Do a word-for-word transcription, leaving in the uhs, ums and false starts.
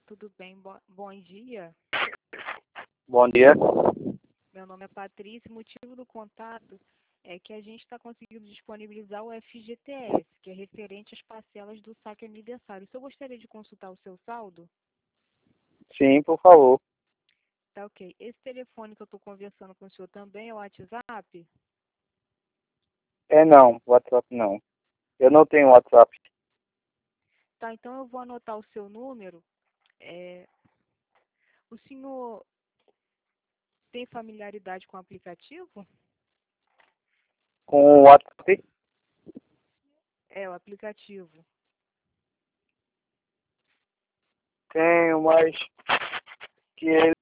tudo bem? Bo- bom dia. Bom dia. Meu nome é Patrícia. O motivo do contato é que a gente está conseguindo disponibilizar o F G T S, que é referente às parcelas do saque aniversário. O senhor gostaria de consultar o seu saldo? Sim, por favor. Tá ok. Esse telefone que eu estou conversando com o senhor também é o WhatsApp? É não, WhatsApp não. Eu não tenho WhatsApp. Tá, então eu vou anotar o seu número. É, o senhor tem familiaridade com o aplicativo? Com o WhatsApp? É, o aplicativo. Tenho, mas que ele